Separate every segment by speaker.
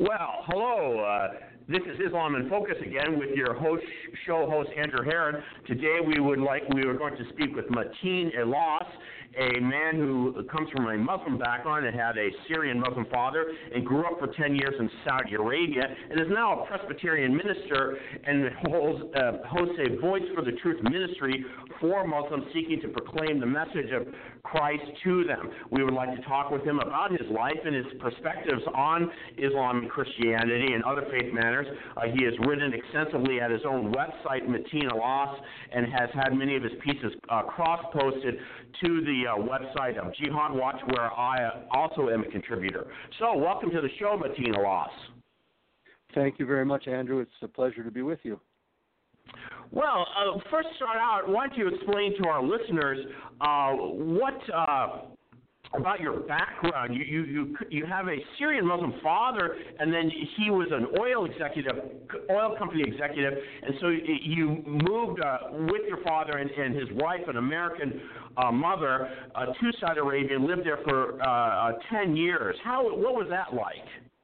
Speaker 1: Well, hello. This is Islam in Focus again with your show host Andrew Heron. Today we were going to speak with Mateen Elas, a man who comes from a Muslim background and had a Syrian Muslim father and grew up for 10 years in Saudi Arabia and is now a Presbyterian minister and hosts a Voice for the Truth ministry for Muslims seeking to proclaim the message of Christ to them. We would like to talk with him about his life and his perspectives on Islam and Christianity and other faith matters. He has written extensively at his own website, Mateen Elas, and has had many of his pieces cross-posted to the website of Jihad Watch, where I also am a contributor. So, welcome to the show, Mateen Elas.
Speaker 2: Thank you very much, Andrew. It's a pleasure to be with you.
Speaker 1: Well, first start out, why don't you explain to our listeners what about your background? You have a Syrian Muslim father, and then he was an oil company executive, and so you moved with your father and his wife, an American mother, to Saudi Arabia and lived there for 10 years. What was that like?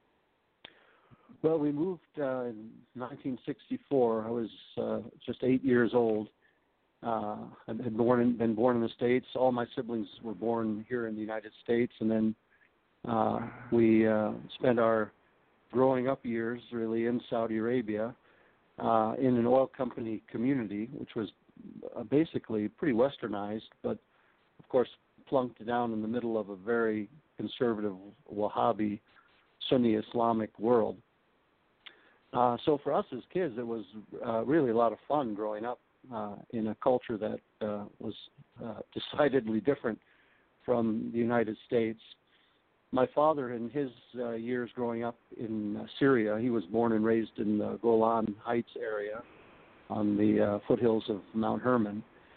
Speaker 2: Well, we moved in 1964. I was just 8 years old. I had been born in the States. All my siblings were born here in the United States, and then we spent our growing up years really in Saudi Arabia in an oil company community, which was basically pretty westernized, but of course plunked down in the middle of a very conservative Wahhabi Sunni Islamic world. So for us as kids, it was really a lot of fun growing up in a culture that was decidedly different from the United States. My father, in his years growing up in Syria, he was born and raised in the Golan Heights area on the foothills of Mount Hermon,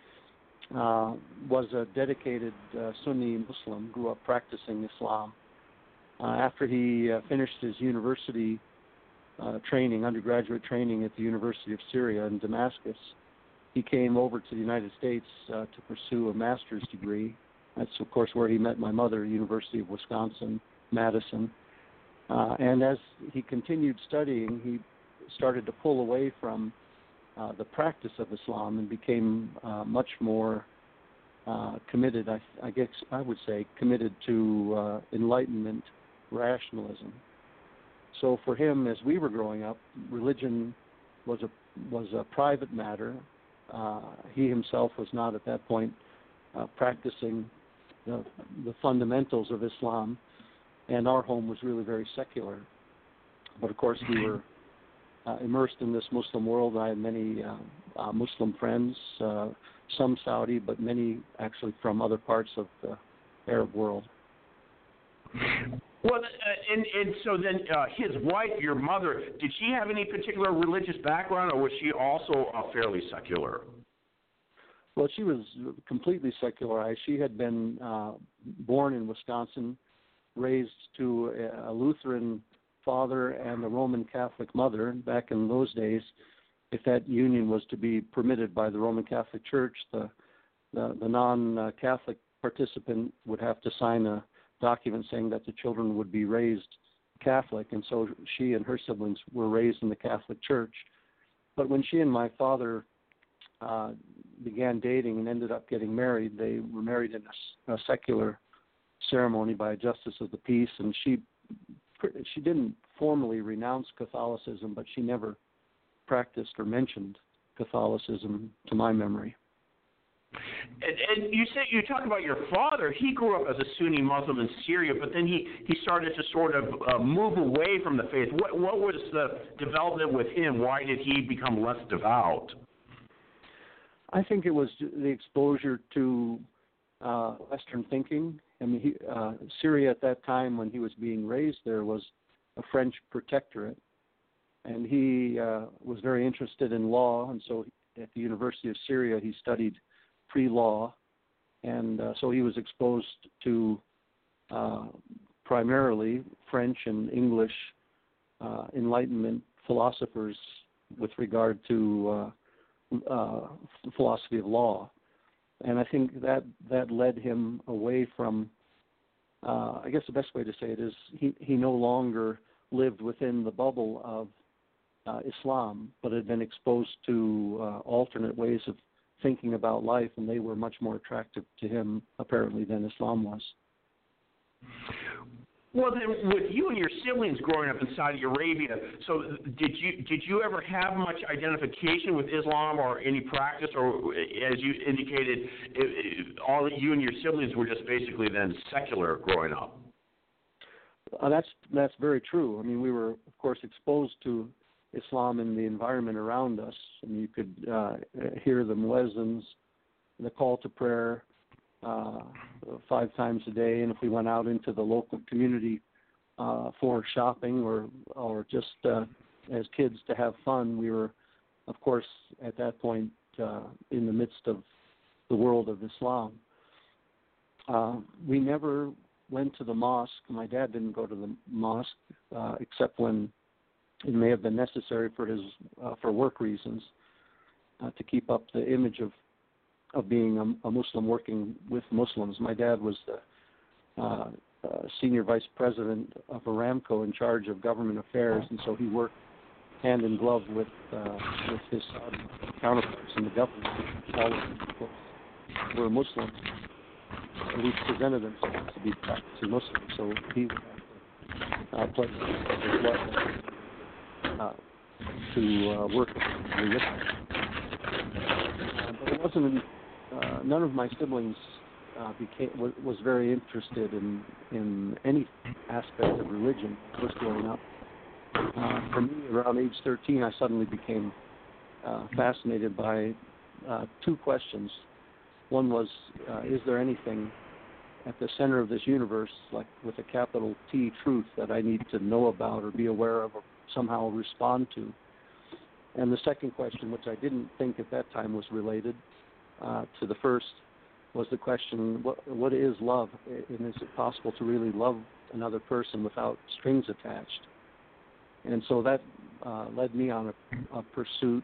Speaker 2: was a dedicated Sunni Muslim, grew up practicing Islam. After he finished his university undergraduate training at the University of Syria in Damascus, he came over to the United States to pursue a master's degree. That's, of course, where he met my mother, University of Wisconsin-Madison. And as he continued studying, he started to pull away from the practice of Islam and became much more committed, I guess I would say, committed to Enlightenment rationalism. So for him, as we were growing up, religion was a private matter. He himself was not at that point practicing the fundamentals of Islam, and our home was really very secular. But of course, we were immersed in this Muslim world. I had many Muslim friends, some Saudi, but many actually from other parts of the Arab world.
Speaker 1: Well, and so then his wife, your mother, did she have any particular religious background, or was she also fairly secular?
Speaker 2: Well, she was completely secularized. She had been born in Wisconsin, raised to a Lutheran father and a Roman Catholic mother. Back in those days, if that union was to be permitted by the Roman Catholic Church, the non-Catholic participant would have to sign a document saying that the children would be raised Catholic, and so she and her siblings were raised in the Catholic Church. But when she and my father began dating and ended up getting married, they were married in a secular ceremony by a justice of the peace, and she didn't formally renounce Catholicism, but she never practiced or mentioned Catholicism to my memory.
Speaker 1: And you talk about your father. He grew up as a Sunni Muslim in Syria, but then he started to sort of move away from the faith. What was the development with him? Why did he become less devout?
Speaker 2: I think it was the exposure to Western thinking. I mean, Syria at that time, when he was being raised there, was a French protectorate, and he was very interested in law, and so at the University of Syria he studied pre-law, and so he was exposed to primarily French and English Enlightenment philosophers with regard to philosophy of law. And I think that led him away from, I guess the best way to say it is he no longer lived within the bubble of Islam, but had been exposed to alternate ways of thinking about life, and they were much more attractive to him, apparently, than Islam was.
Speaker 1: Well, then, with you and your siblings growing up in Saudi Arabia, so did you ever have much identification with Islam or any practice, or as you indicated, all you and your siblings were just basically then secular growing up?
Speaker 2: That's very true. I mean, we were, of course, exposed to Islam in the environment around us, and you could hear the muezzins, the call to prayer 5 times a day, and if we went out into the local community for shopping or just as kids to have fun, we were, of course, at that point in the midst of the world of Islam. We never went to the mosque. My dad didn't go to the mosque except when it may have been necessary for his for work reasons to keep up the image of being a Muslim working with Muslims. My dad was the senior vice president of Aramco in charge of government affairs, and so he worked hand in glove with his counterparts in the government. All of them, of course, were Muslims. At least presented themselves to be practicing Muslims, so he would have to play his blood to work with them. But it wasn't. None of my siblings was very interested in any aspect of religion when I was growing up. For me, around age 13, I suddenly became fascinated by 2 questions. One was, is there anything at the center of this universe, like with a capital T, truth, that I need to know about or be aware of or somehow respond to? And the second question, which I didn't think at that time was related to the first, was the question, what is love? And is it possible to really love another person without strings attached? And so that led me on a pursuit.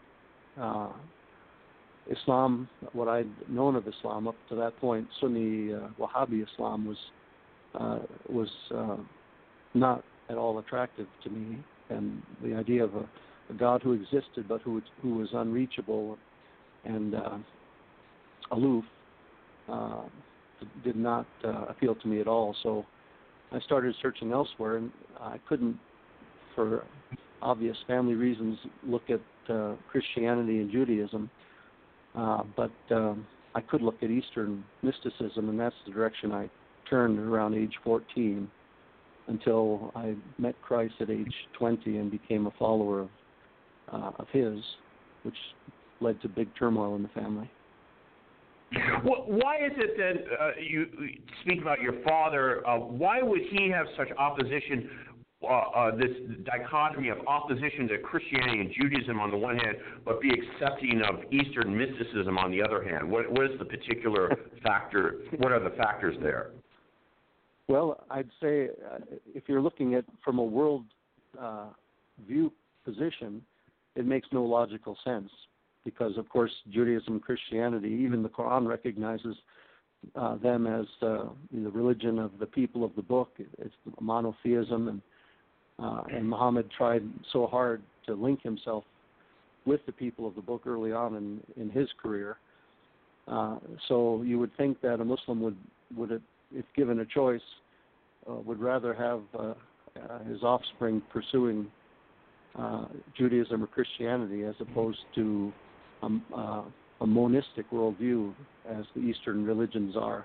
Speaker 2: Islam, what I'd known of Islam up to that point, Sunni Wahhabi Islam, was not at all attractive to me, and the idea of a God who existed but who was unreachable and aloof did not appeal to me at all. So I started searching elsewhere, and I couldn't, for obvious family reasons, look at Christianity and Judaism. But I could look at Eastern mysticism, and that's the direction I turned around age 14 until I met Christ at age 20 and became a follower of his, which led to big turmoil in the family.
Speaker 1: Well, why is it that you speak about your father? Why would he have such opposition? This dichotomy of opposition to Christianity and Judaism on the one hand, but be accepting of Eastern mysticism on the other hand? What is the particular factor? What are the factors there?
Speaker 2: Well, I'd say if you're looking at from a world view position, it makes no logical sense because, of course, Judaism and Christianity, even the Quran recognizes them as the religion of the people of the book. It's monotheism, and Muhammad tried so hard to link himself with the people of the book early on in his career. So you would think that a Muslim would if given a choice, would rather have his offspring pursuing Judaism or Christianity as opposed to a monistic worldview as the Eastern religions are,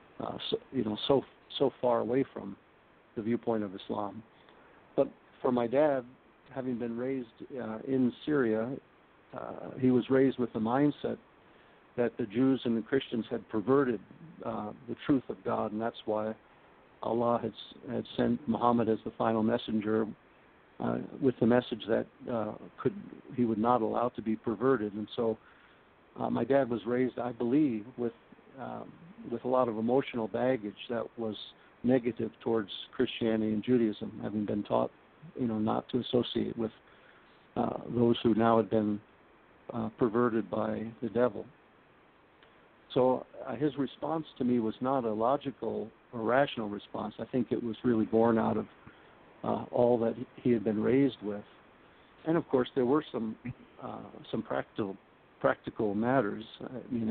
Speaker 2: so far away from the viewpoint of Islam. But for my dad, having been raised in Syria, he was raised with the mindset that the Jews and the Christians had perverted the truth of God, and that's why Allah had sent Muhammad as the final messenger with the message that he would not allow to be perverted. And so my dad was raised, I believe, with a lot of emotional baggage that was negative towards Christianity and Judaism, having been taught, not to associate with those who now had been perverted by the devil. So his response to me was not a logical or rational response. I think it was really born out of all that he had been raised with. And of course, there were some practical matters. I mean,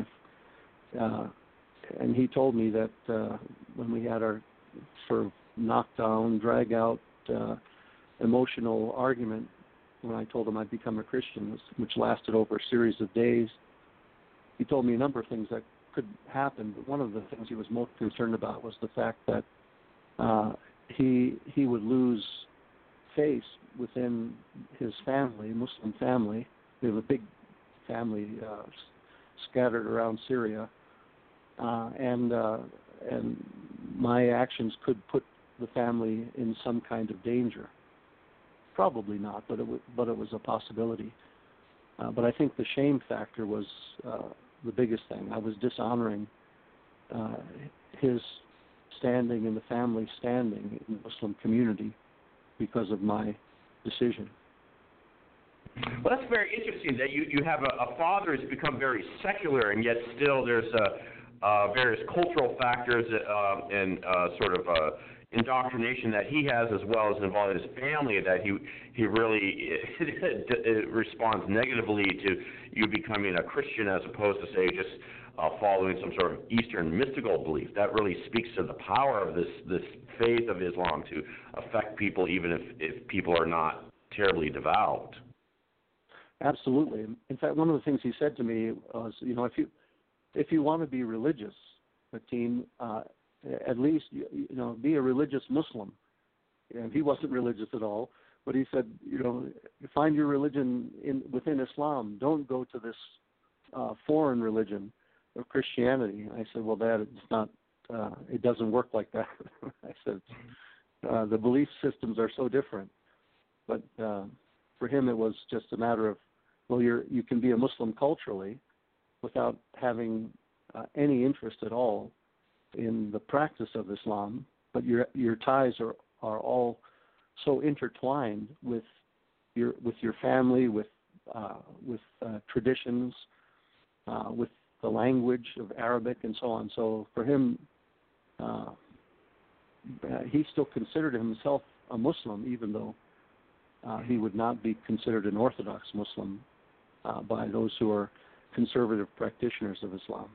Speaker 2: and he told me that when we had our sort of knockdown, drag out, emotional argument, when I told him I'd become a Christian, which lasted over a series of days, he told me a number of things that could happen. But one of the things he was most concerned about was the fact that he would lose face within his family, Muslim family. We have a big family scattered around Syria, and my actions could put the family in some kind of danger. Probably not, but it was a possibility. But I think the shame factor was the biggest thing. I was dishonoring his standing in the family standing in the Muslim community because of my decision.
Speaker 1: Well, that's very interesting that you have a father who's become very secular, and yet still there's various cultural factors and sort of indoctrination that he has, as well as involving his family, that he really responds negatively to you becoming a Christian as opposed to, say, just following some sort of Eastern mystical belief. That really speaks to the power of this faith of Islam to affect people, even if people are not terribly devout.
Speaker 2: Absolutely. In fact, one of the things he said to me was, if you want to be religious, Mateen, at least be a religious Muslim. And he wasn't religious at all, but he said, find your religion within Islam. Don't go to this foreign religion of Christianity. I said, well, Dad, it's not. It doesn't work like that. I said, the belief systems are so different. But for him, it was just a matter of, well, you can be a Muslim culturally without having any interest at all in the practice of Islam, but your ties are all so intertwined with your family, with traditions, with the language of Arabic and so on. So for him, he still considered himself a Muslim, even though he would not be considered an Orthodox Muslim by those who are conservative practitioners of Islam.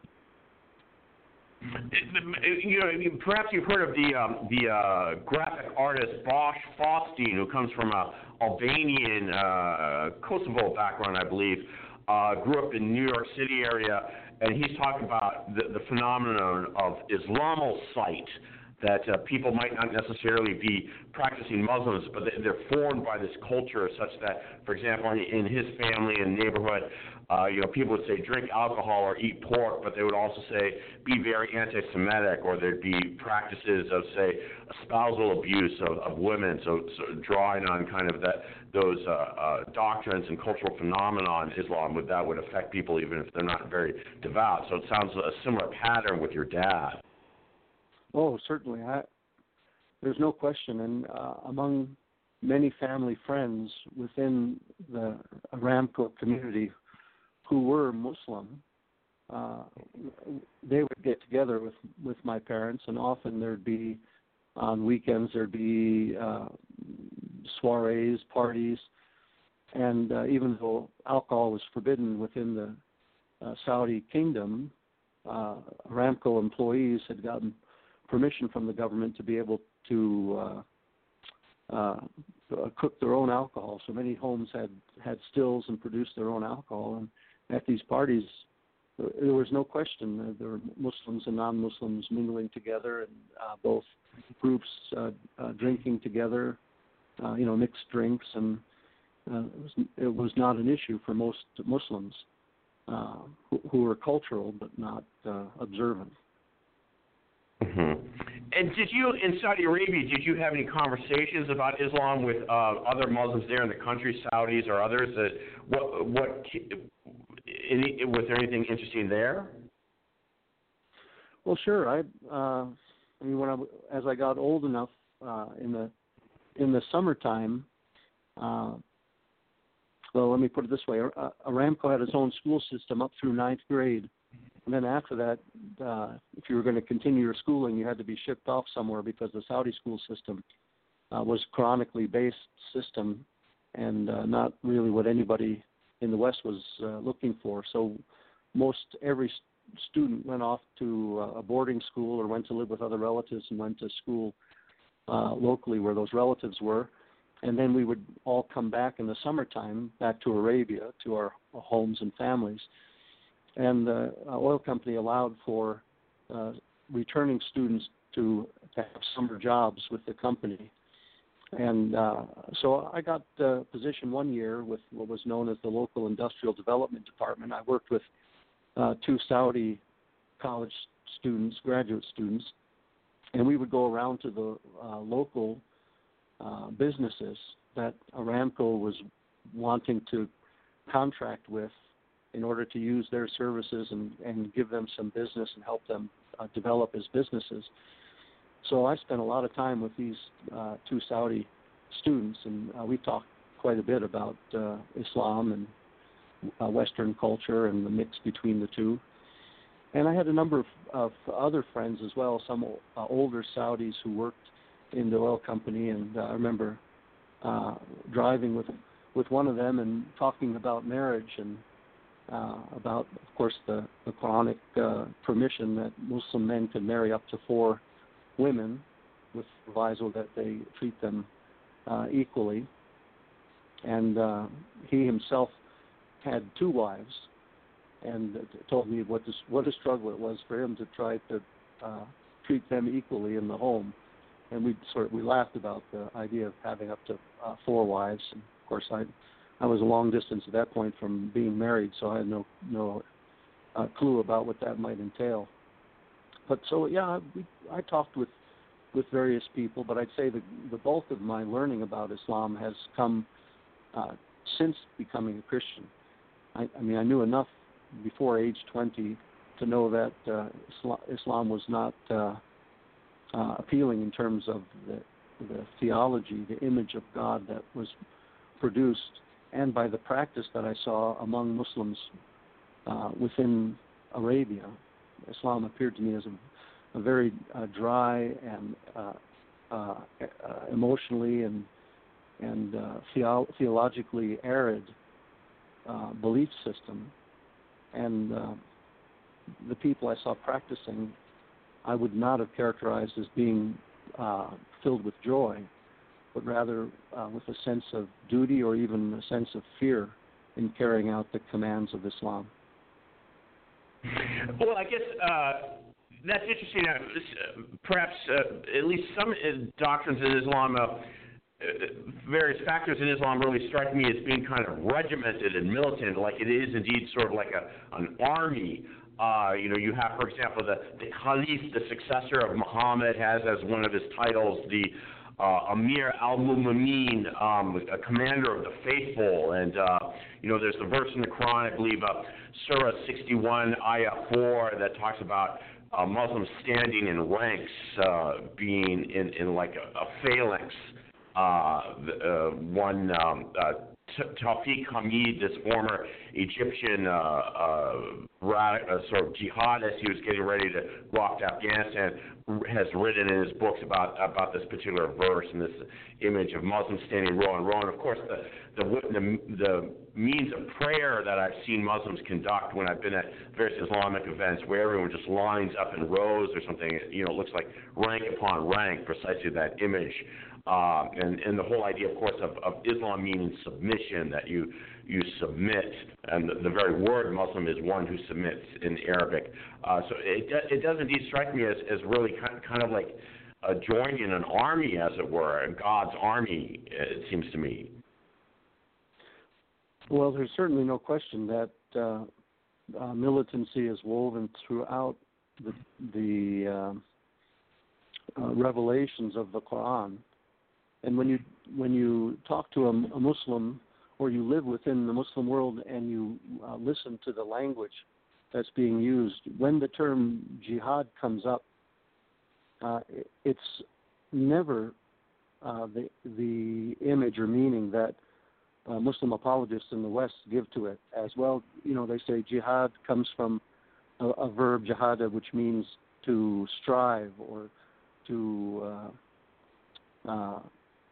Speaker 1: Perhaps you've heard of the graphic artist Bosch Faustine, who comes from a Albanian Kosovo background, I believe. Grew up in New York City area, and he's talking about the phenomenon of Islamocite, that people might not necessarily be practicing Muslims, but they're formed by this culture such that, for example, in his family and neighborhood, people would say drink alcohol or eat pork, but they would also say be very anti-Semitic, or there'd be practices of, say, spousal abuse of women, so drawing on kind of those doctrines and cultural phenomena in Islam that would affect people even if they're not very devout. So it sounds a similar pattern with your dad.
Speaker 2: Oh, certainly. There's no question. And among many family friends within the Aramco community who were Muslim, they would get together with my parents, and often there'd be, on weekends, there'd be soirees, parties, and even though alcohol was forbidden within the Saudi kingdom, Aramco employees had gotten permission from the government to be able to cook their own alcohol. So many homes had stills and produced their own alcohol. And at these parties, there was no question. There were Muslims and non-Muslims mingling together, and both groups drinking together, mixed drinks. And it was not an issue for most Muslims who were cultural but not observant.
Speaker 1: Mm-hmm. And did you, in Saudi Arabia, have any conversations about Islam with other Muslims there in the country, Saudis or others? Was there anything interesting there?
Speaker 2: Well, sure. As I got old enough in the summertime, well, let me put it this way: Aramco had its own school system up through 9th grade. And then after that, if you were going to continue your schooling, you had to be shipped off somewhere because the Saudi school system was chronically based system, and not really what anybody in the West was looking for. So most every student went off to a boarding school or went to live with other relatives and went to school locally where those relatives were. And then we would all come back in the summertime back to Arabia, to our homes and families. And the oil company allowed for returning students to have summer jobs with the company. And so I got a position one year with what was known as the local industrial development department. I worked with 2 Saudi college students, graduate students, and we would go around to the local businesses that Aramco was wanting to contract with in order to use their services and give them some business and help them develop as businesses. So I spent a lot of time with these 2 Saudi students, and we talked quite a bit about Islam and Western culture and the mix between the two. And I had a number of other friends as well, some older Saudis who worked in the oil company, and I remember driving with one of them and talking about marriage and about, of course, the Quranic permission that Muslim men could marry up to 4 women with the proviso that they treat them equally. And he himself had 2 wives, and told me what a struggle it was for him to try to treat them equally in the home. And we laughed about the idea of having up to 4 wives. And of course, I was a long distance at that point from being married, so I had no clue about what that might entail. But so yeah, I talked with various people, but I'd say the bulk of my learning about Islam has come since becoming a Christian. I mean, I knew enough before age 20 to know that Islam was not appealing in terms of the theology, the image of God that was produced, and by the practice that I saw among Muslims within Arabia. Islam appeared to me as a very dry and emotionally and theologically arid belief system. And the people I saw practicing, I would not have characterized as being filled with joy, but rather with a sense of duty or even a sense of fear in carrying out the commands of Islam.
Speaker 1: Well, I guess that's interesting. Perhaps at least some doctrines in Islam, various factors in Islam really strike me as being kind of regimented and militant, like it is indeed sort of like an army. You have, for example, the Caliph, the successor of Muhammad, has as one of his titles the Amir al-Mu'mineen, a commander of the faithful. And, there's the verse in the Quran, I believe, Surah 61, Ayah 4, that talks about Muslims standing in ranks, being in like a phalanx. Tawfiq Hamid, this former Egyptian sort of jihadist, he was getting ready to go off to Afghanistan, has written in his books about this particular verse and this image of Muslims standing row in row. And of course, the means of prayer that I've seen Muslims conduct when I've been at various Islamic events, where everyone just lines up in rows or something, it looks like rank upon rank, precisely that image. And the whole idea, of course, of Islam meaning submission, that you submit, and the very word Muslim is one who submits in Arabic. So it does indeed strike me as really kind of like joining an army, as it were, God's army, it seems to me.
Speaker 2: Well, there's certainly no question that militancy is woven throughout the revelations of the Quran. And when you talk to a Muslim, or you live within the Muslim world and you listen to the language that's being used, when the term jihad comes up, it's never the image or meaning that Muslim apologists in the West give to it as well. They say jihad comes from a verb, jihada, which means to strive or to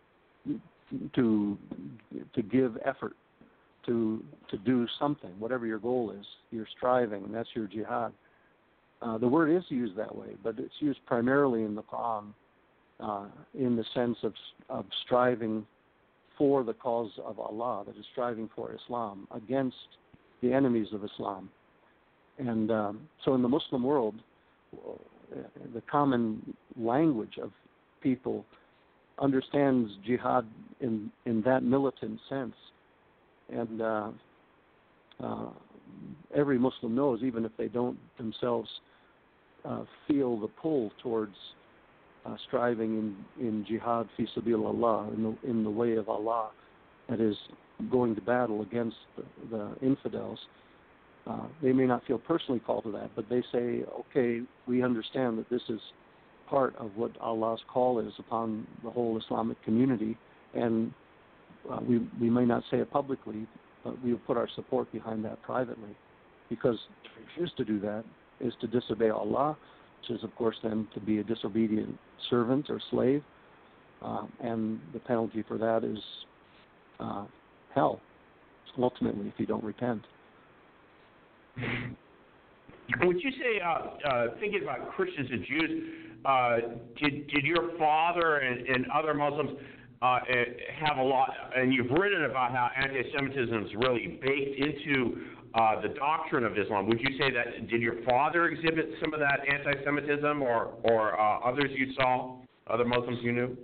Speaker 2: to give effort to do something, whatever your goal is. You're striving, and that's your jihad. The word is used that way, but it's used primarily in the Quran in the sense of striving for the cause of Allah, that is striving for Islam against the enemies of Islam. And so in the Muslim world, the common language of people understands jihad in that militant sense. And every Muslim knows, even if they don't themselves feel the pull towards striving in jihad fi sabilillah, in the way of Allah, that is going to battle against the infidels. They may not feel personally called to that, but they say, okay, we understand that this is part of what Allah's call is upon the whole Islamic community, and we may not say it publicly, but we will put our support behind that privately, because to refuse to do that is to disobey Allah, which is, of course, then to be a disobedient servant or slave, and the penalty for that is hell, ultimately, if you don't repent.
Speaker 1: Would you say, thinking about Christians and Jews, did your father and other Muslims have a lot, and you've written about how anti-Semitism is really baked into the doctrine of Islam. Would you say that, did your father exhibit some of that anti-Semitism, or others you saw, other Muslims you knew?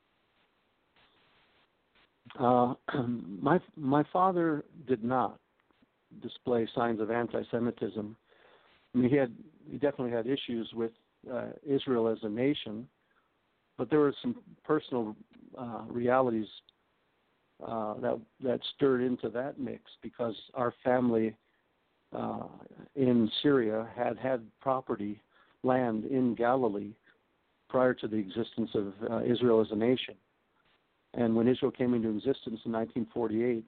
Speaker 2: My father did not display signs of anti-Semitism. I mean, he definitely had issues with Israel as a nation, but there were some personal realities that stirred into that mix, because our family in Syria had property, land in Galilee prior to the existence of Israel as a nation. And when Israel came into existence in 1948,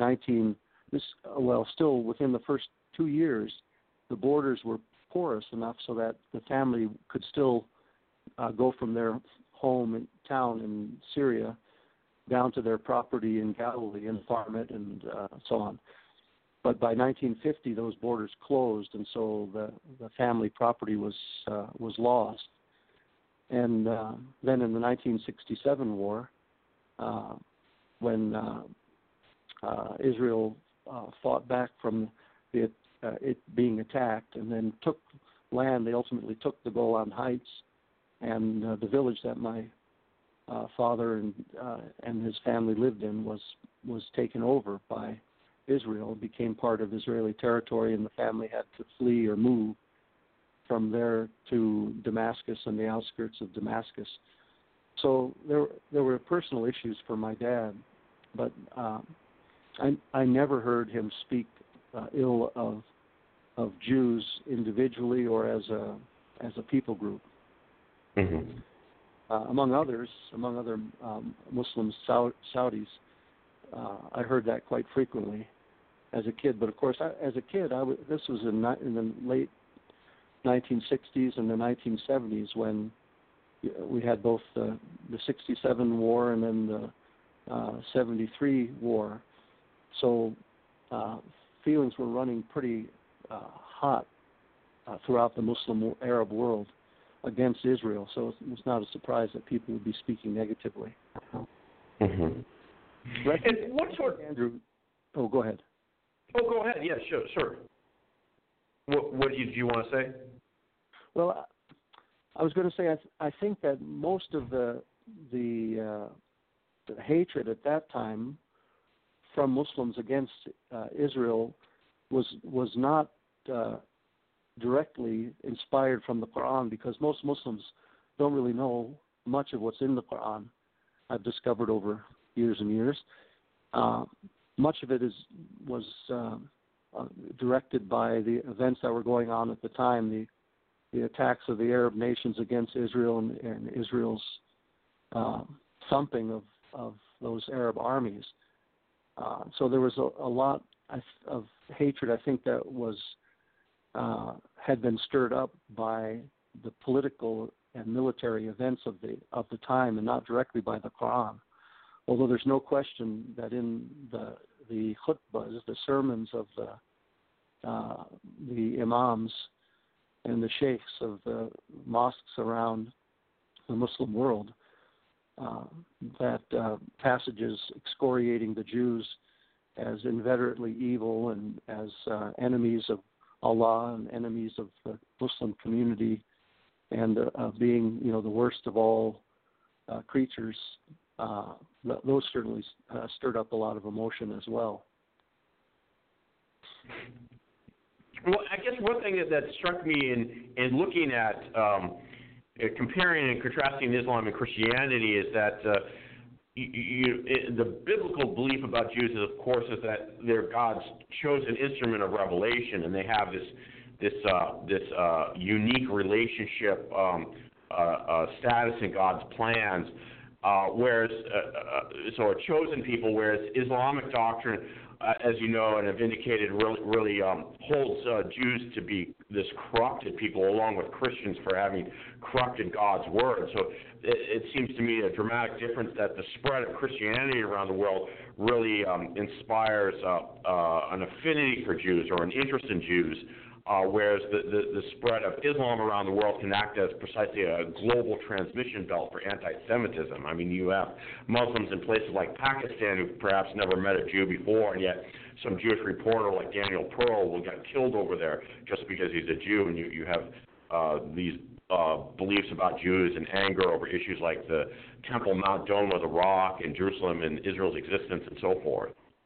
Speaker 2: still within the first 2 years, the borders were porous enough so that the family could still go from their home and town in Syria down to their property in Galilee and farm it and so on. But by 1950, those borders closed, and so the family property was lost. And then in the 1967 war, when Israel fought back from it being attacked and then took land, they ultimately took the Golan Heights, and the village that my father and his family lived in was taken over by Israel. It became part of Israeli territory, and the family had to flee or move from there to Damascus and the outskirts of Damascus. So there were personal issues for my dad, but I never heard him speak ill of Jews individually or as a people group.
Speaker 1: Mm-hmm.
Speaker 2: Among other Muslim Saudis, I heard that quite frequently as a kid. But of course, as a kid, this was in the late 1960s and the 1970s, when we had both the 67 war and then the 73 war. So feelings were running pretty hot throughout the Muslim Arab world against Israel. So it was not a surprise that people would be speaking negatively.
Speaker 1: Mm-hmm. And what sort?
Speaker 2: Andrew, go ahead.
Speaker 1: Oh, go ahead. Yeah, sure. What did you want to say?
Speaker 2: Well, I was going to say I think that most of the hatred at that time from Muslims against Israel was not directly inspired from the Quran, because most Muslims don't really know much of what's in the Quran. I've discovered over years and years. Much of it was directed by the events that were going on at the time, the attacks of the Arab nations against Israel and Israel's thumping of those Arab armies. So there was a lot of hatred, I think, that was had been stirred up by the political and military events of the time, and not directly by the Quran. although there's no question that in the khutbahs, the sermons of the imams and the sheikhs of the mosques around the Muslim world, that passages excoriating the Jews as inveterately evil and as enemies of Allah and enemies of the Muslim community, and being, the worst of all creatures, those certainly stirred up a lot of emotion as well.
Speaker 1: Well, I guess one thing that struck me in looking at comparing and contrasting Islam and Christianity is that the biblical belief about Jews is, of course, is that they're God's chosen instrument of revelation, and they have this unique relationship status in God's plans. Whereas so a chosen people, whereas Islamic doctrine, as you know and have indicated, really holds Jews to be this corrupted people, along with Christians for having corrupted God's word. So it seems to me a dramatic difference that the spread of Christianity around the world really inspires an affinity for Jews or an interest in Jews, whereas the spread of Islam around the world can act as precisely a global transmission belt for anti-Semitism. I mean, you have Muslims in places like Pakistan who perhaps never met a Jew before, and yet some Jewish reporter like Daniel Pearl will get killed over there just because he's a Jew, and you have these beliefs about Jews and anger over issues like the Temple Mount Dome of the Rock and Jerusalem and Israel's existence and so forth.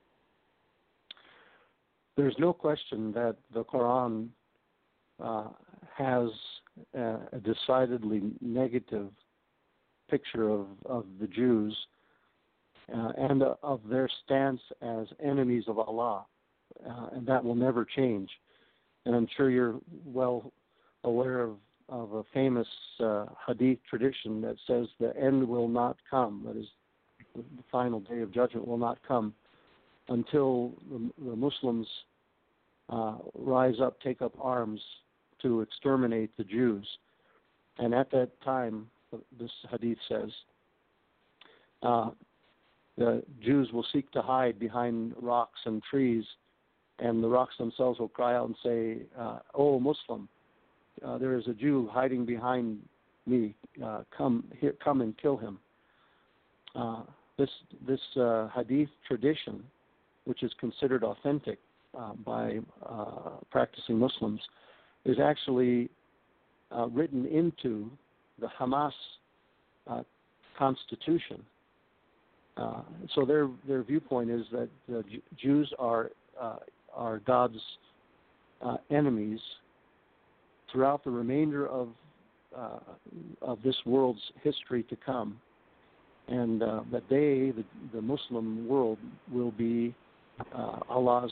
Speaker 2: There's no question that the Quran has a decidedly negative picture of the Jews and of their stance as enemies of Allah, and that will never change. And I'm sure you're well aware of a famous hadith tradition that says the end will not come, that is, the final day of judgment will not come until the Muslims rise up, take up arms to exterminate the Jews. And at that time, this hadith says, the Jews will seek to hide behind rocks and trees, and the rocks themselves will cry out and say, "Oh, Muslim, there is a Jew hiding behind me. Come and kill him." This hadith tradition, which is considered authentic by practicing Muslims, is actually written into the Hamas constitution. So their viewpoint is that the Jews are God's enemies throughout the remainder of this world's history to come, and that they, the Muslim world, will be Allah's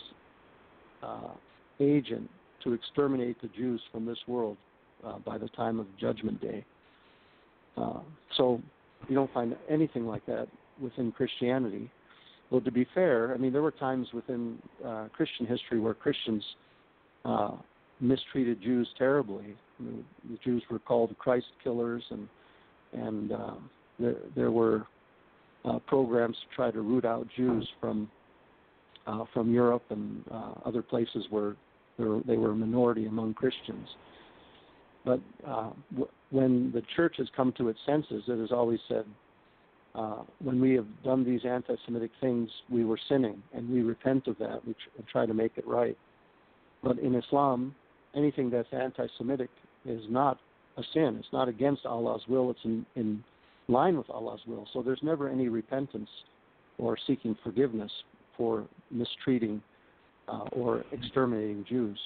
Speaker 2: agent to exterminate the Jews from this world by the time of Judgment Day. So you don't find anything like that within Christianity. Well, to be fair, I mean, there were times within Christian history where Christians mistreated Jews terribly. I mean, the Jews were called Christ killers, and there were programs to try to root out Jews from Europe and other places where they were a minority among Christians. But when the church has come to its senses, it has always said, when we have done these anti-Semitic things, we were sinning, and we repent of that. We try to make it right. But in Islam, anything that's anti-Semitic is not a sin. It's not against Allah's will. It's in line with Allah's will. So there's never any repentance or seeking forgiveness for mistreating or exterminating Jews.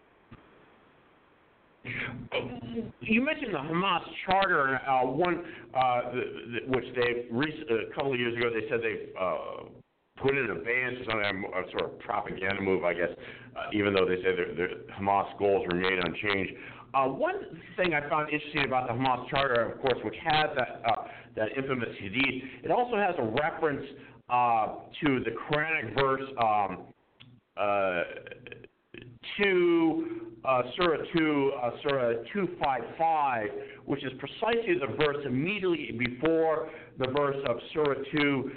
Speaker 1: You mentioned the Hamas Charter, which they a couple of years ago they said they put in abeyance or something, a sort of propaganda move, I guess, even though they say their Hamas goals remain unchanged. One thing I found interesting about the Hamas Charter, of course, which has that infamous hadith, it also has a reference to the Quranic verse 2. Surah 2, Surah 255, which is precisely the verse immediately before the verse of Surah 2,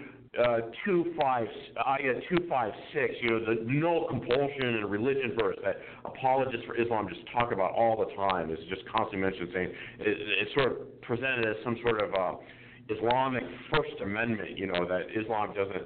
Speaker 1: Ayah 256, the no compulsion in religion verse that apologists for Islam just talk about all the time. It's just constantly mentioned, saying it's sort of presented as some sort of Islamic First Amendment, that Islam doesn't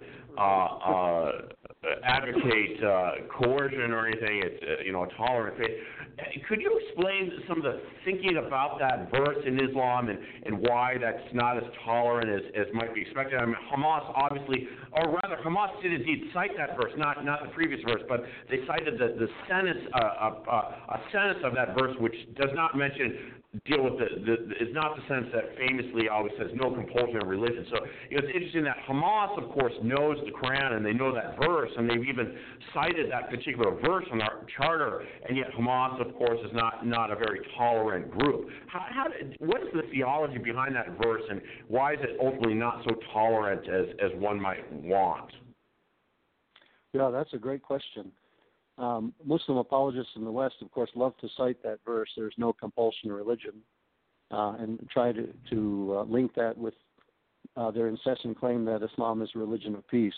Speaker 1: advocate coercion or anything. It's a tolerant faith. Could you explain some of the thinking about that verse in Islam and why that's not as tolerant as might be expected? I mean, Hamas obviously, or rather, Hamas did indeed cite that verse, not the previous verse, but they cited the sentence, a sentence of that verse which does not deal with is not the sentence that famously always says no compulsion in religion. So it's interesting that Hamas, of course, knows the Quran and they know that verse, and they've even cited that particular verse in our charter, and yet Hamas, of course, is not a very tolerant group. What is the theology behind that verse, and why is it ultimately not so tolerant as one might want?
Speaker 2: Yeah, that's a great question. Muslim apologists in the West, of course, love to cite that verse, there's no compulsion in religion, and try to link that with their incessant claim that Islam is a religion of peace.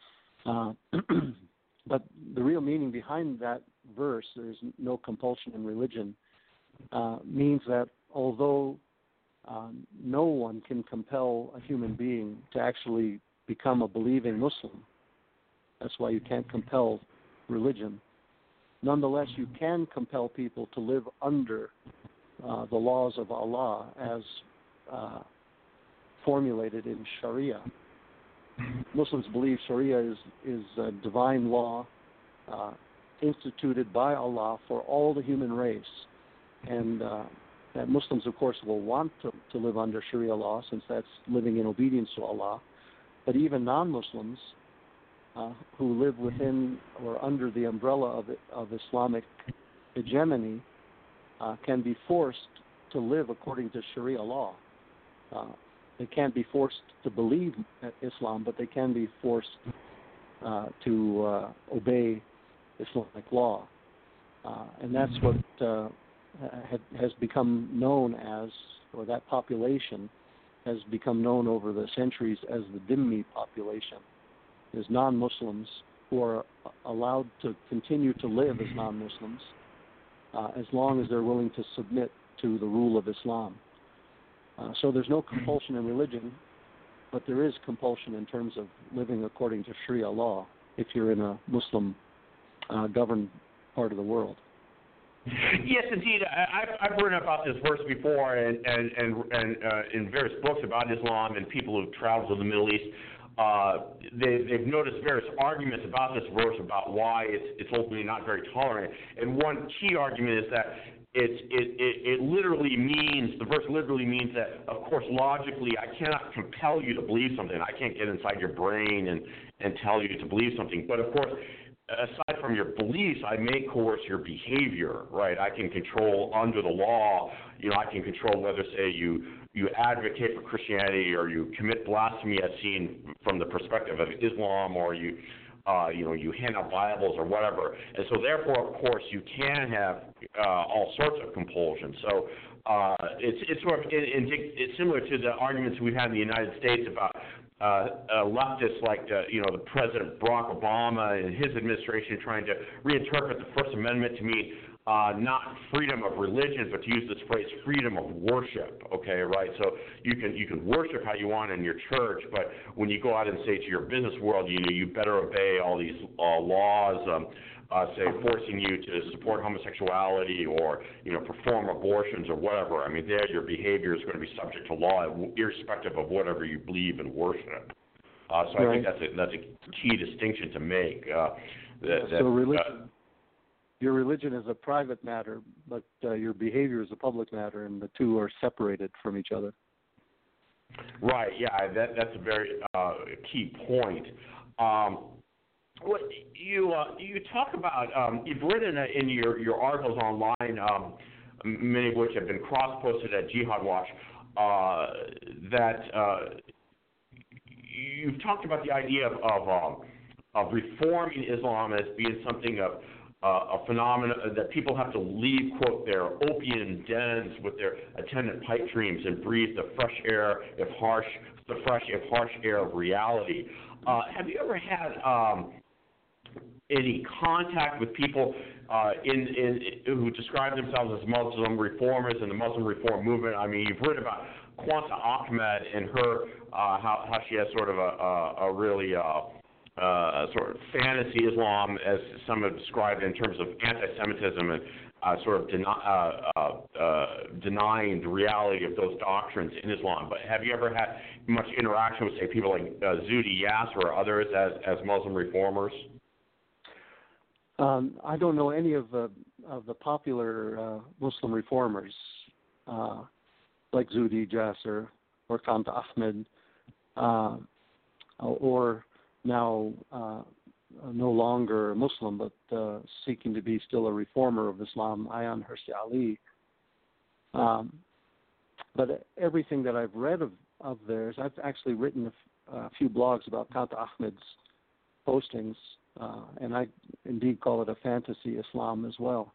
Speaker 2: But the real meaning behind that verse, there's no compulsion in religion, means that although no one can compel a human being to actually become a believing Muslim, that's why you can't compel religion. Nonetheless, you can compel people to live under the laws of Allah as formulated in Sharia. Muslims believe Sharia is a divine law instituted by Allah for all the human race, and that Muslims, of course, will want to live under Sharia law, since that's living in obedience to Allah. But even non-Muslims who live within or under the umbrella of Islamic hegemony can be forced to live according to Sharia law. They can't be forced to believe Islam, but they can be forced to obey Islamic law. And that's what has become known as, or that population has become known over the centuries as the Dhimmi population. There's non-Muslims who are allowed to continue to live as non-Muslims as long as they're willing to submit to the rule of Islam. So there's no compulsion in religion, but there is compulsion in terms of living according to Sharia law if you're in a Muslim governed part of the world.
Speaker 1: Yes, indeed. I've written about this verse before, and in various books about Islam and people who've traveled to the Middle East. They've noticed various arguments about this verse about why it's ultimately not very tolerant. And one key argument is that it literally means, the verse literally means that, of course, logically, I cannot compel you to believe something. I can't get inside your brain and tell you to believe something. But, of course, aside from your beliefs, I may coerce your behavior, right? I can control under the law, I can control whether, say, you advocate for Christianity or you commit blasphemy as seen from the perspective of Islam, or you hand out Bibles or whatever. And so therefore, of course, you can have all sorts of compulsion. So it's sort of it's similar to the arguments we've had in the United States about leftists like the President Barack Obama and his administration trying to reinterpret the First Amendment to mean not freedom of religion, but to use this phrase, freedom of worship. Okay, right? So you can worship how you want in your church, but when you go out and say to your business world, you better obey all these laws, say forcing you to support homosexuality or perform abortions or whatever. I mean, there your behavior is going to be subject to law, irrespective of whatever you believe and worship. So I think that's a key distinction to make.
Speaker 2: So religion. Your religion is a private matter, but your behavior is a public matter, and the two are separated from each other.
Speaker 1: Right. Yeah, that's a very key point. What you talk about, you've written in your articles online, many of which have been cross-posted at Jihad Watch, that you've talked about the idea of reforming Islam as being something of a phenomenon that people have to leave, quote, their opium dens with their attendant pipe dreams and breathe the fresh air, if harsh air of reality. Have you ever had any contact with people who describe themselves as Muslim reformers in the Muslim reform movement? I mean, you've heard about Quanta Ahmed and her how she has sort of a really sort of fantasy Islam, as some have described, in terms of anti-Semitism and sort of denying the reality of those doctrines in Islam. But have you ever had much interaction with, say, people like Zuhdi Yasser or others as Muslim reformers?
Speaker 2: I don't know any of the popular Muslim reformers like Zuhdi Yasser or Quanta Ahmed, or now no longer Muslim but seeking to be still a reformer of Islam, Ayaan Hirsi Ali. But everything that I've read of theirs, I've actually written a few blogs about Quanta Ahmed's postings, and I indeed call it a fantasy Islam as well.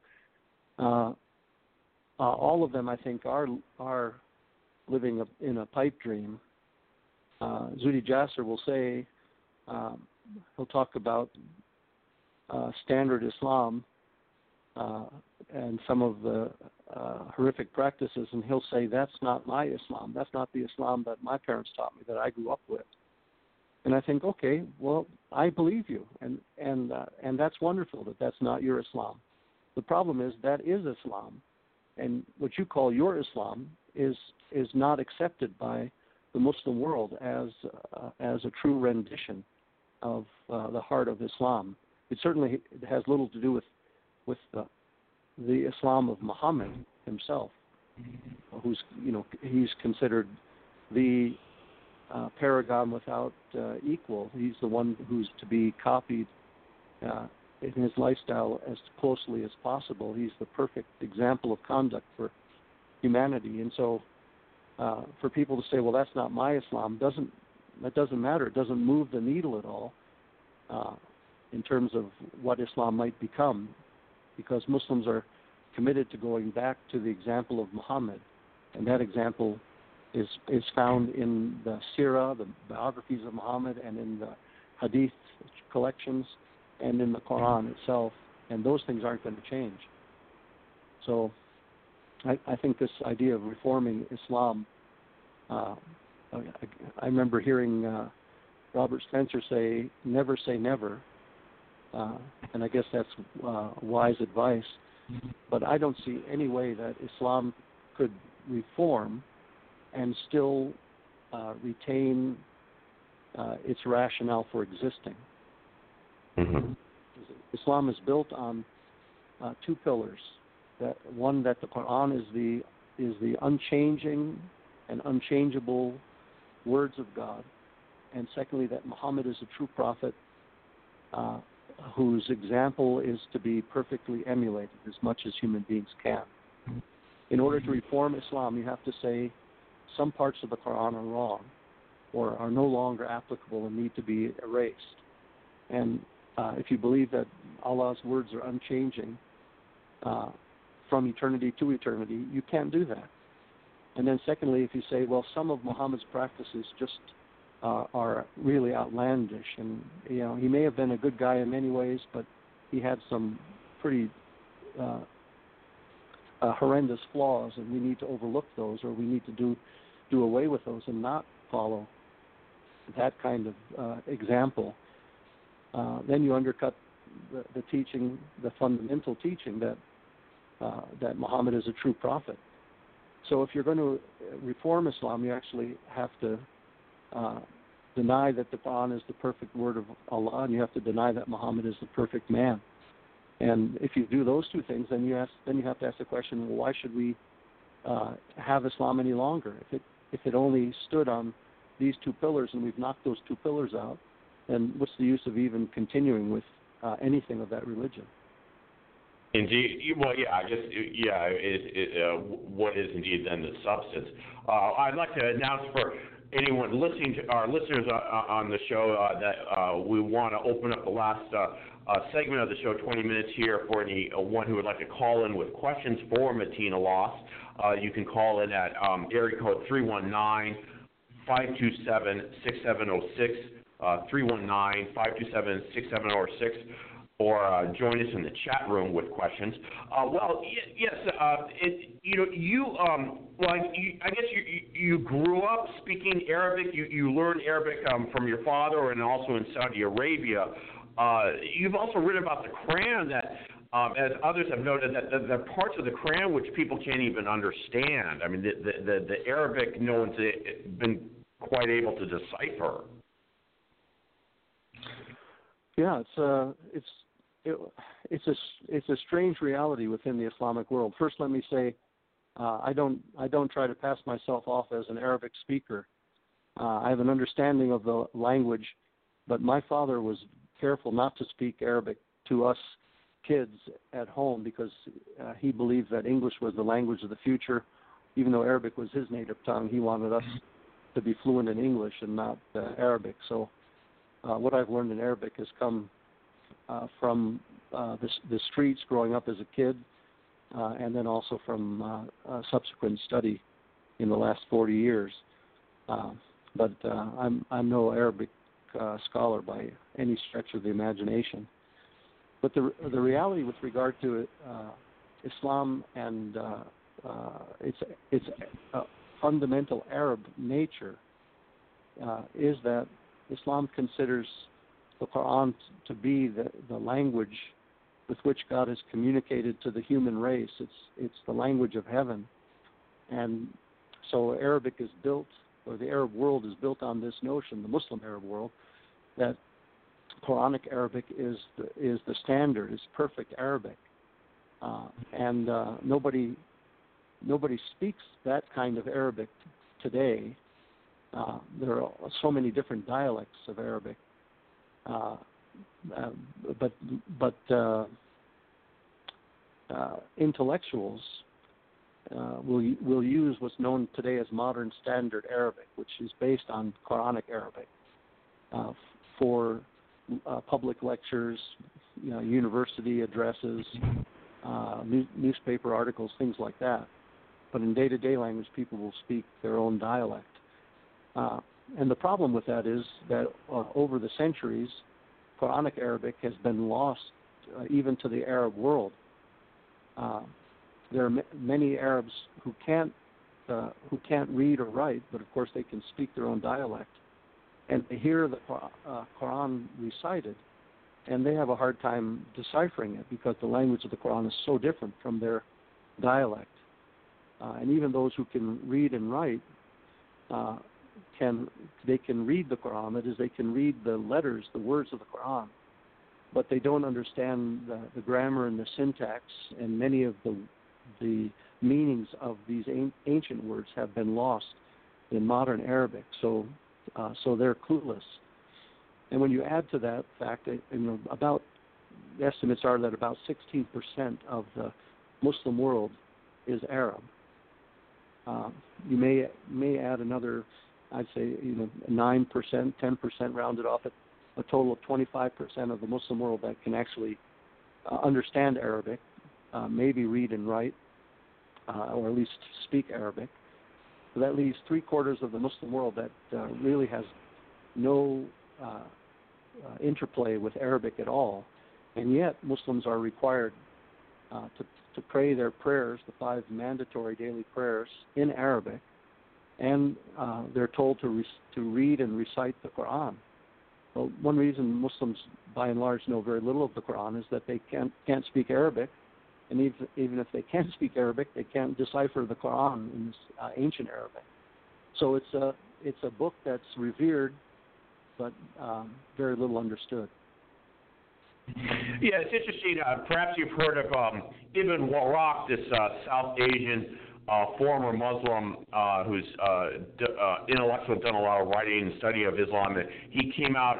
Speaker 2: All of them, I think, are living in a pipe dream. Zuhdi Yasser will say, he'll talk about standard Islam and some of the horrific practices, and he'll say, that's not my Islam. That's not the Islam that my parents taught me, that I grew up with. And I think, okay, well, I believe you, and that's wonderful that that's not your Islam. The problem is that is Islam, and what you call your Islam is not accepted by the Muslim world as a true rendition of the heart of Islam. It certainly has little to do with the Islam of Muhammad himself, who's he's considered the paragon without equal. He's the one who's to be copied in his lifestyle as closely as possible. He's the perfect example of conduct for humanity. And so for people to say, well, that's not my Islam, doesn't matter. It doesn't move the needle at all in terms of what Islam might become, because Muslims are committed to going back to the example of Muhammad, and that example is found in the Sirah, the biographies of Muhammad, and in the Hadith collections, and in the Quran itself, and those things aren't going to change. So I think this idea of reforming Islam, I remember hearing Robert Spencer say never, and I guess that's wise advice, but I don't see any way that Islam could reform and still retain its rationale for existing.
Speaker 1: Mm-hmm.
Speaker 2: Islam is built on two pillars. One, that the Quran is the unchanging and unchangeable words of God, and secondly, that Muhammad is a true prophet whose example is to be perfectly emulated as much as human beings can. In order to reform Islam, you have to say some parts of the Quran are wrong or are no longer applicable and need to be erased. And if you believe that Allah's words are unchanging from eternity to eternity, you can't do that. And then secondly, if you say, well, some of Muhammad's practices just are really outlandish, and he may have been a good guy in many ways, but he had some pretty horrendous flaws, and we need to overlook those, or we need to do away with those and not follow that kind of example. Then you undercut the teaching, the fundamental teaching that Muhammad is a true prophet. So if you're going to reform Islam, you actually have to deny that the Quran is the perfect word of Allah, and you have to deny that Muhammad is the perfect man. And if you do those two things, then you have to ask the question, well, why should we have Islam any longer? If it only stood on these two pillars and we've knocked those two pillars out, then what's the use of even continuing with anything of that religion?
Speaker 1: Indeed. Well, yeah, I guess, yeah, what is indeed then the substance? I'd like to announce for anyone listening to our listeners on the show that we want to open up the last segment of the show, 20 minutes here, for anyone who would like to call in with questions for Mateen Eloff. You can call in at area code 319-527-6706, 319-527-6706, or join us in the chat room with questions. Yes, I guess you grew up speaking Arabic. You learned Arabic from your father and also in Saudi Arabia. You've also written about the Quran that, as others have noted, that the parts of the Quran which people can't even understand. I mean, the Arabic no one's been quite able to decipher.
Speaker 2: Yeah, it's a strange reality within the Islamic world. First, let me say, I don't try to pass myself off as an Arabic speaker. I have an understanding of the language, but my father was careful not to speak Arabic to us kids at home because he believed that English was the language of the future. Even though Arabic was his native tongue, he wanted us to be fluent in English and not Arabic. So what I've learned in Arabic has come from the streets growing up as a kid, and then also from subsequent study in the last 40 years. But I'm no Arabic scholar by any stretch of the imagination. But the reality with regard to Islam and its fundamental Arab nature is that Islam considers the Quran to be the language with which God has communicated to the human race. It's the language of heaven. And so Arabic is built, or the Arab world is built on this notion, the Muslim Arab world, that Quranic Arabic is the standard, is perfect Arabic. And nobody speaks that kind of Arabic today. There are so many different dialects of Arabic. But intellectuals will use what's known today as modern standard Arabic, which is based on Quranic Arabic, for public lectures, university addresses, newspaper articles, things like that. But in day-to-day language, people will speak their own dialect. And the problem with that is that over the centuries, Quranic Arabic has been lost even to the Arab world. There are many Arabs who can't read or write, but of course they can speak their own dialect, and they hear the Quran recited, and they have a hard time deciphering it because the language of the Quran is so different from their dialect. And even those who can read and write can read the Quran. That is, they can read the letters, the words of the Quran, but they don't understand the grammar and the syntax, and many of the meanings of these ancient words have been lost in modern Arabic. So they're clueless. And when you add to that fact that about estimates are that about 16% of the Muslim world is Arab. You may add another, I'd say 9%, 10% rounded off, a total of 25% of the Muslim world that can actually understand Arabic, maybe read and write, or at least speak Arabic. So that leaves 3/4 of the Muslim world that really has no interplay with Arabic at all, and yet Muslims are required to pray their prayers, the 5 mandatory daily prayers, in Arabic, and they're told to read and recite the Quran. Well, one reason Muslims, by and large, know very little of the Quran is that they can't speak Arabic, and even if they can speak Arabic, they can't decipher the Quran in this ancient Arabic. So it's a book that's revered, but very little understood.
Speaker 1: Yeah, it's interesting. Perhaps you've heard of Ibn Warraq, this South Asian former Muslim who's intellectual, done a lot of writing and study of Islam. He came out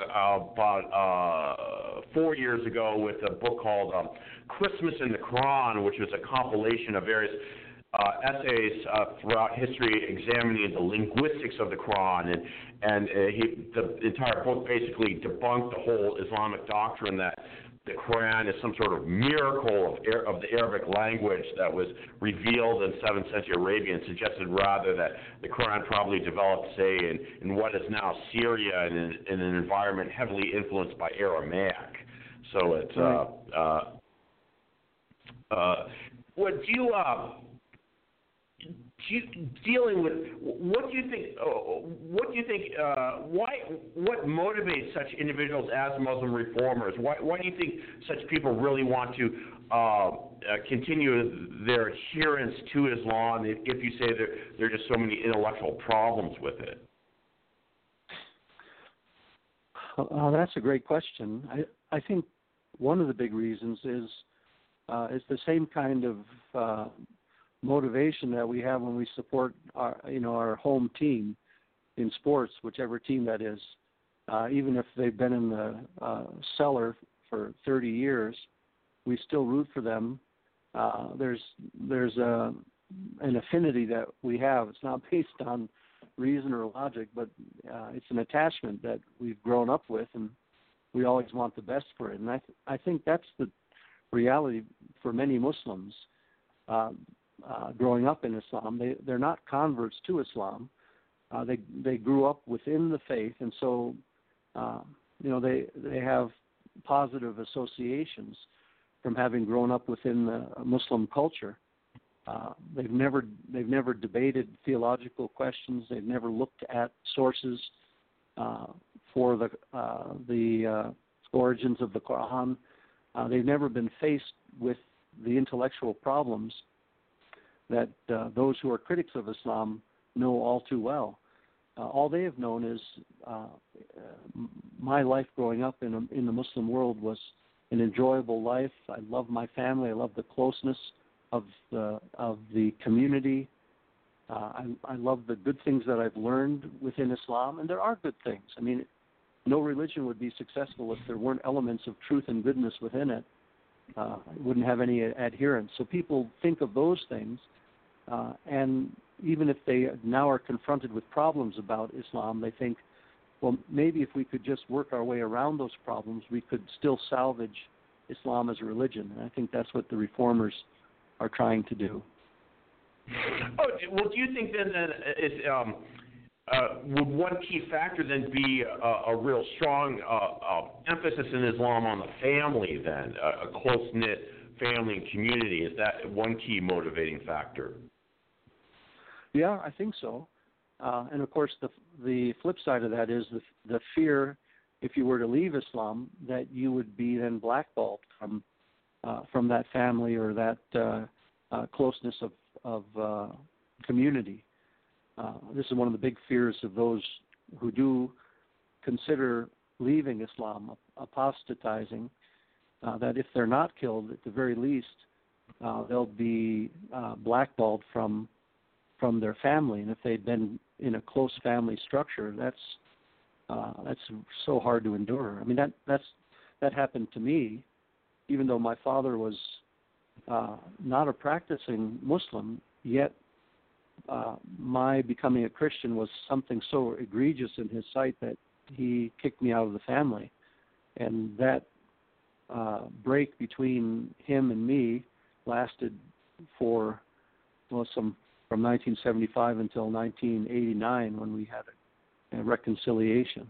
Speaker 1: about 4 years ago with a book called Christmas in the Quran, which was a compilation of various essays throughout history examining the linguistics of the Quran, and the entire book basically debunked the whole Islamic doctrine that the Quran is some sort of miracle of the Arabic language that was revealed in 7th century Arabia, and suggested rather that the Quran probably developed, say, in what is now Syria, in an environment heavily influenced by Aramaic. So it's what do you dealing with what do you think? What motivates such individuals as Muslim reformers? Why do you think such people really want to continue their adherence to Islam? If you say there are just so many intellectual problems with it.
Speaker 2: That's a great question. I think one of the big reasons is the same kind of motivation that we have when we support our home team in sports, whichever team that is. Even if they've been in the cellar for 30 years, we still root for them. There's an affinity that we have. It's not based on reason or logic, but it's an attachment that we've grown up with, and we always want the best for it. And I think that's the reality for many Muslims. Growing up in Islam, they're not converts to Islam. They grew up within the faith, and so they have positive associations from having grown up within the Muslim culture. They've never debated theological questions. They've never looked at sources for the origins of the Quran. They've never been faced with the intellectual problems that those who are critics of Islam know all too well. All they have known is my life growing up in the Muslim world was an enjoyable life. I love my family. I love the closeness of the community. I love the good things that I've learned within Islam, and there are good things. I mean, no religion would be successful if there weren't elements of truth and goodness within it. It wouldn't have any adherence. So people think of those things, and even if they now are confronted with problems about Islam, they think, well, maybe if we could just work our way around those problems, we could still salvage Islam as a religion. And I think that's what the reformers are trying to do.
Speaker 1: Oh, well, do you think then that would one key factor then be a real strong emphasis in Islam on the family then, a close-knit family and community? Is that one key motivating factor?
Speaker 2: Yeah, I think so. And of course, the flip side of that is the fear, if you were to leave Islam, that you would be then blackballed from that family or that closeness of community. This is one of the big fears of those who do consider leaving Islam, apostatizing, that if they're not killed, at the very least, they'll be blackballed from their family. And if they'd been in a close family structure, that's so hard to endure. I mean, that happened to me, even though my father was not a practicing Muslim, yet my becoming a Christian was something so egregious in his sight that he kicked me out of the family. And that break between him and me lasted for from 1975 until 1989 when we had a reconciliation.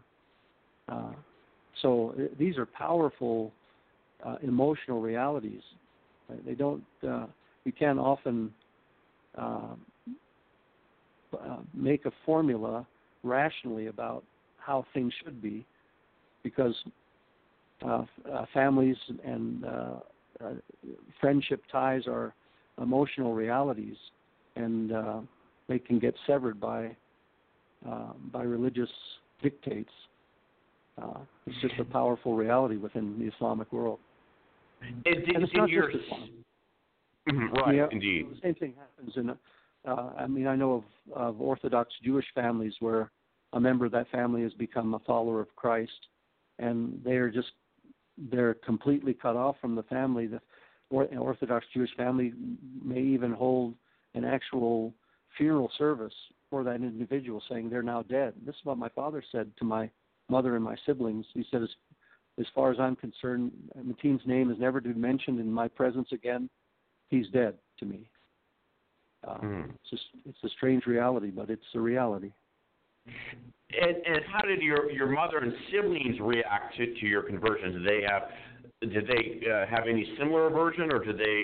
Speaker 2: So these are powerful emotional realities. They don't. We can't often make a formula rationally about how things should be, because families and friendship ties are emotional realities, and they can get severed by religious dictates. It's just a powerful reality within the Islamic world. And it's not just Islam.
Speaker 1: Right,
Speaker 2: yeah,
Speaker 1: indeed.
Speaker 2: The same thing happens in. I know of Orthodox Jewish families where a member of that family has become a follower of Christ, and they're completely cut off from the family. The Orthodox Jewish family may even hold an actual funeral service for that individual, saying they're now dead. This is what my father said to my mother and my siblings. He said, as far as I'm concerned, Mateen's name is never to be mentioned in my presence again. He's dead to me. It's a strange reality, but it's a reality.
Speaker 1: And how did your mother and siblings react to your conversion? Did they have any similar aversion, or did they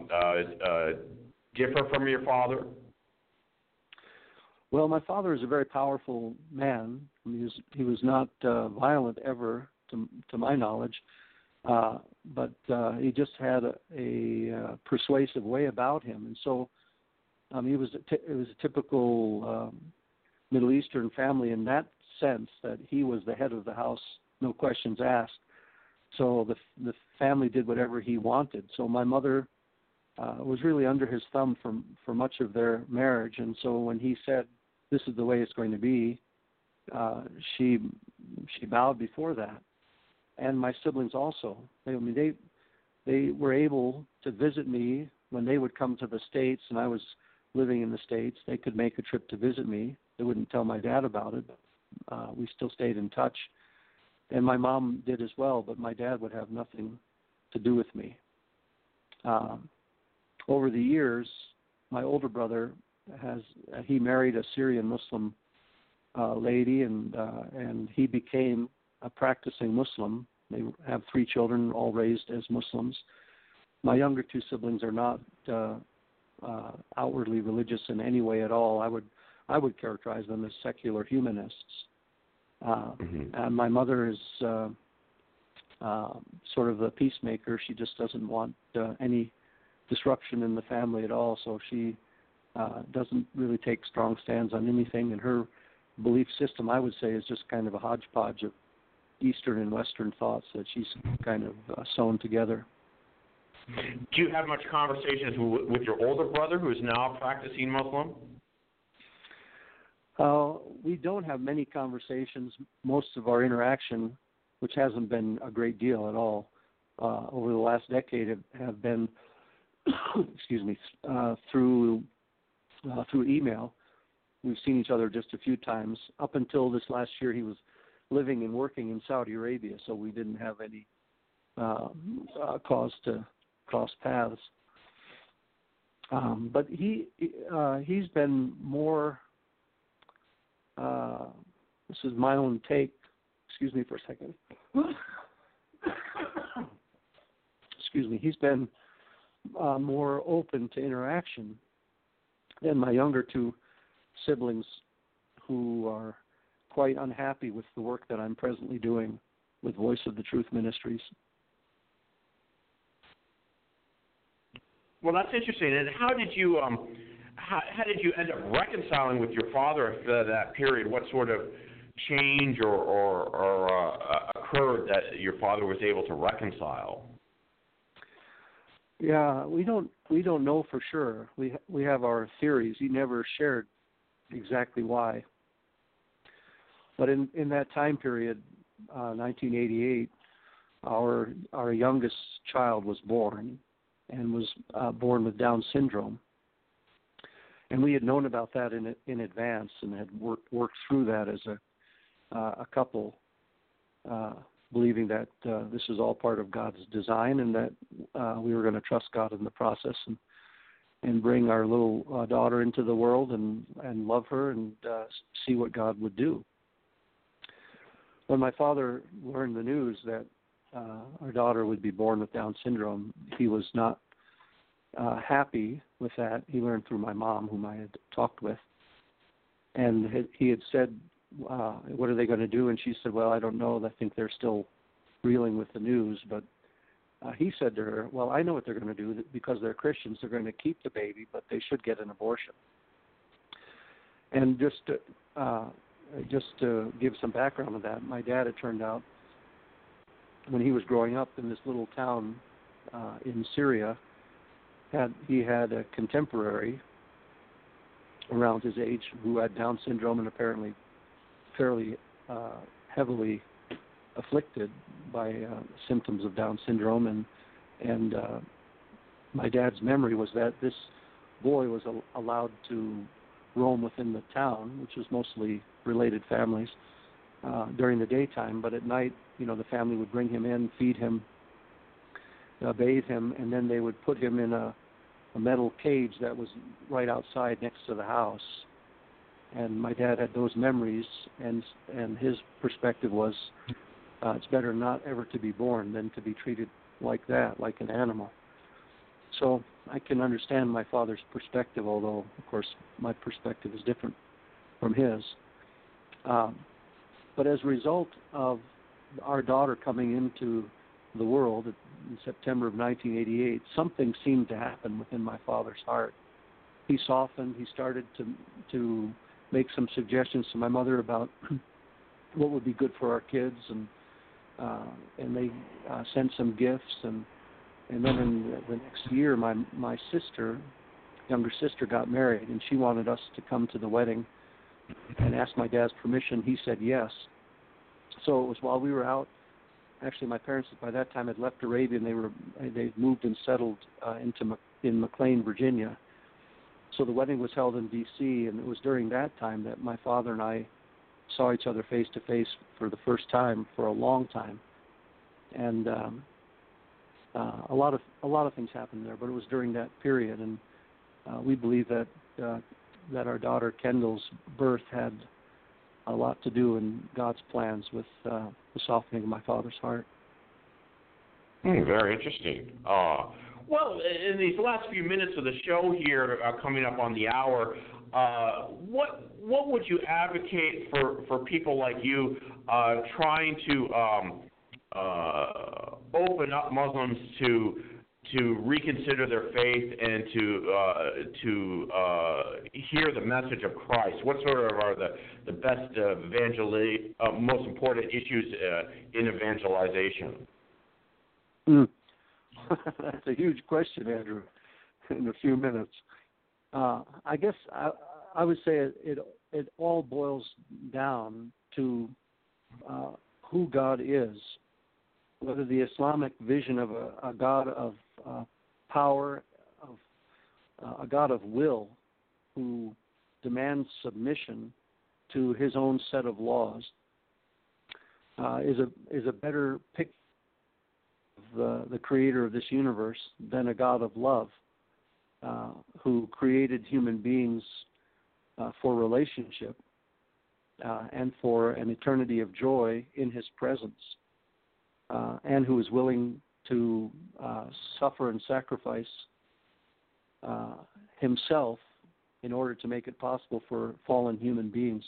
Speaker 1: differ from your father?
Speaker 2: Well, my father is a very powerful man. I mean, he was not violent ever, to my knowledge, but he just had a persuasive way about him, and so it was a typical Middle Eastern family in that sense, that he was the head of the house, no questions asked. So the family did whatever he wanted. So my mother was really under his thumb for much of their marriage, and so when he said, "This is the way it's going to be," she bowed before that. And my siblings also. They were able to visit me when they would come to the States, and I was living in the States. They could make a trip to visit me. They wouldn't tell my dad about it. We still stayed in touch. And my mom did as well, but my dad would have nothing to do with me. Over the years, my older brother he married a Syrian Muslim lady, and he became a practicing Muslim. They have 3 children, all raised as Muslims. My younger 2 siblings are not outwardly religious in any way at all. I would characterize them as secular humanists. And my mother is sort of a peacemaker. She just doesn't want any disruption in the family at all, so she doesn't really take strong stands on anything, and her belief system, I would say, is just kind of a hodgepodge of Eastern and Western thoughts that she's kind of sewn together.
Speaker 1: Do you have much conversations with your older brother, who is now a practicing Muslim?
Speaker 2: We don't have many conversations. Most of our interaction, which hasn't been a great deal at all, over the last decade have been, excuse me, through email. We've seen each other just a few times. Up until this last year, he was living and working in Saudi Arabia, so we didn't have any cause to cross paths. But he's been more. This is my own take. Excuse me for a second. Excuse me. He's been more open to interaction than my younger 2 siblings, who are quite unhappy with the work that I'm presently doing with Voice of the Truth Ministries.
Speaker 1: Well, that's interesting. And how did you end up reconciling with your father after that period? What sort of change or occurred that your father was able to reconcile?
Speaker 2: Yeah, we don't know for sure. We have our theories. He never shared exactly why. But in that time period, 1988, our youngest child was born, and was born with Down syndrome. And we had known about that in advance, and had worked through that as a couple, believing that this is all part of God's design, and that we were going to trust God in the process, and bring our little daughter into the world, and love her, and see what God would do. When my father learned the news that our daughter would be born with Down syndrome, he was not happy with that. He learned through my mom, whom I had talked with. And he had said, what are they going to do? And she said, well, I don't know. I think they're still reeling with the news. But he said to her, well, I know what they're going to do. Because they're Christians, they're going to keep the baby, but they should get an abortion. And just to give some background on that, my dad, it turned out, when he was growing up in this little town in Syria, he had a contemporary around his age who had Down syndrome, and apparently fairly heavily afflicted by symptoms of Down syndrome. And my dad's memory was that this boy was allowed to roam within the town, which was mostly related families, during the daytime. But at night, the family would bring him in, feed him, bathe him, and then they would put him in a metal cage that was right outside next to the house. And my dad had those memories, and his perspective was, it's better not ever to be born than to be treated like that, like an animal. So I can understand my father's perspective, although, of course, my perspective is different from his. But as a result of our daughter coming into the world in September of 1988, something seemed to happen within my father's heart. He softened. He started to make some suggestions to my mother about what would be good for our kids, and they sent some gifts, and then in the next year, my sister, younger sister, got married, and she wanted us to come to the wedding and asked my dad's permission. He said yes. So it was while we were out. Actually, my parents by that time had left Arabia, and they moved and settled in McLean, Virginia. So the wedding was held in D.C., and it was during that time that my father and I saw each other face to face for the first time for a long time. And a lot of things happened there, but it was during that period, and we believe that our daughter Kendall's birth had a lot to do in God's plans with the softening of my father's heart.
Speaker 1: Very interesting. Well, in these last few minutes of the show here, coming up on the hour, what would you advocate for people like you trying to open up Muslims to reconsider their faith and to hear the message of Christ? What sort of are the best most important issues in evangelization?
Speaker 2: That's a huge question, Andrew, in a few minutes. I guess I would say it all boils down to who God is, whether the Islamic vision of a God of power, of a God of will, who demands submission to his own set of laws, is a better picture of the creator of this universe than a God of love, who created human beings for relationship and for an eternity of joy in his presence, and who is willing to suffer and sacrifice himself in order to make it possible for fallen human beings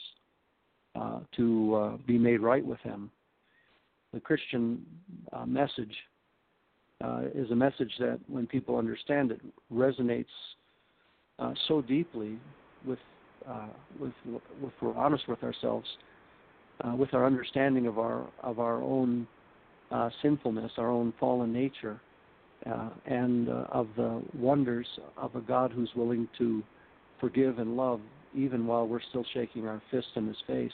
Speaker 2: to be made right with him. The Christian message is a message that, when people understand it, resonates so deeply with if we're honest with ourselves, with our understanding of our own sinfulness, our own fallen nature, and of the wonders of a God who's willing to forgive and love even while we're still shaking our fist in his face.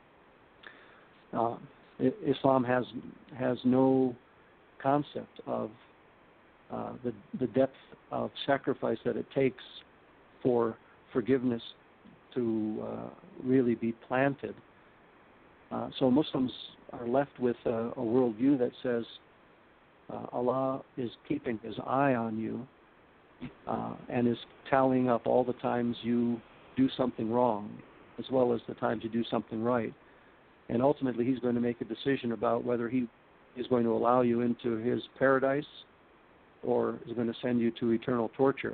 Speaker 2: Islam has no concept of the depth of sacrifice that it takes for forgiveness to really be planted. So Muslims are left with a worldview that says Allah is keeping his eye on you and is tallying up all the times you do something wrong as well as the times you do something right. And ultimately he's going to make a decision about whether he is going to allow you into his paradise or is going to send you to eternal torture.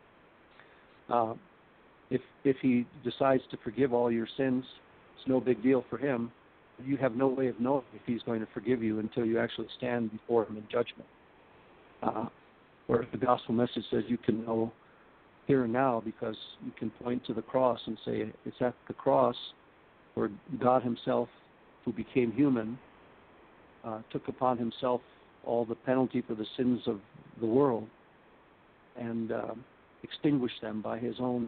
Speaker 2: If he decides to forgive all your sins, it's no big deal for him. You have no way of knowing if he's going to forgive you until you actually stand before him in judgment. Whereas the gospel message says you can know here and now because you can point to the cross and say it's at the cross where God himself, who became human, took upon himself all the penalty for the sins of the world and extinguished them by his own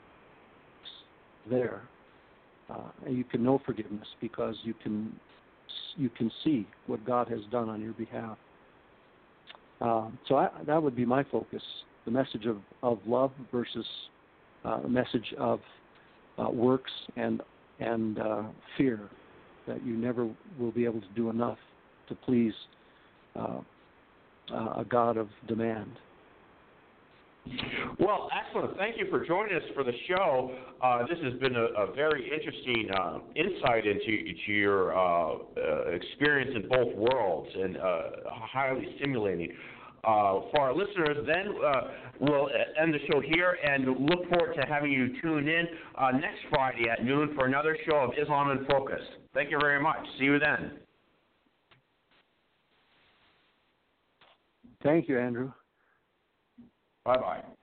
Speaker 2: there. And you can know forgiveness because you can see what God has done on your behalf. So that would be my focus the message of love versus the message of works and fear, that you never will be able to do enough to please a God of demand.
Speaker 1: Well, excellent. Thank you for joining us for the show. This has been a very interesting insight into your experience in both worlds, and highly stimulating. For our listeners, then we'll end the show here and look forward to having you tune in next Friday at noon for another show of Islam in Focus. Thank you very much. See you then.
Speaker 2: Thank you, Andrew.
Speaker 1: Bye-bye.